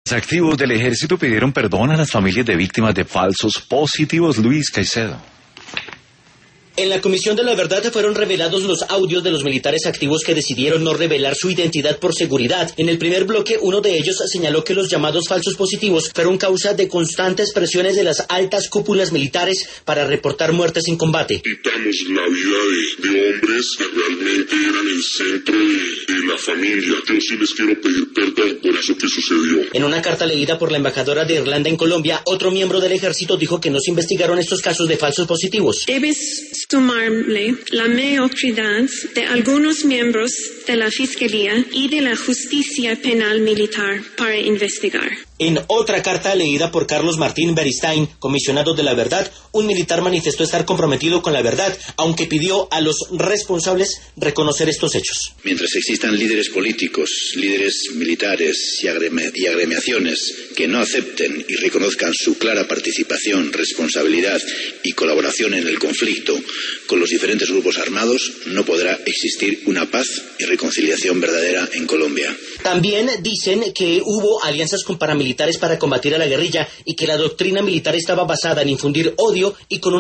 Activos del ejército pidieron perdón a las familias de víctimas de falsos positivos. Luis Caicedo. En la Comisión de la Verdad fueron revelados los audios de los militares activos que decidieron no revelar su identidad por seguridad. En el primer bloque, uno de ellos señaló que los llamados falsos positivos fueron causa de constantes presiones de las altas cúpulas militares para reportar muertes en combate. Quitamos la vida de hombres que realmente eran el centro de la familia. Yo sí les quiero pedir perdón por eso que sucedió. En una carta leída por la embajadora de Irlanda en Colombia, otro miembro del ejército dijo que no se investigaron estos casos de falsos positivos. Debes sumarle la mediocridad de algunos miembros de la Fiscalía y de la Justicia Penal Militar para investigar. En otra carta leída por Carlos Martín Beristain, comisionado de la verdad, un militar manifestó estar comprometido con la verdad, aunque pidió a los responsables reconocer estos hechos. Mientras existan líderes políticos, líderes militares y agremiaciones que no acepten y reconozcan su clara participación, responsabilidad y colaboración en el conflicto con los diferentes grupos armados, no podrá existir una paz y reconciliación verdadera en Colombia. También dicen que hubo alianzas con paramilitares para combatir a la guerrilla y que la doctrina militar estaba basada en infundir odio y con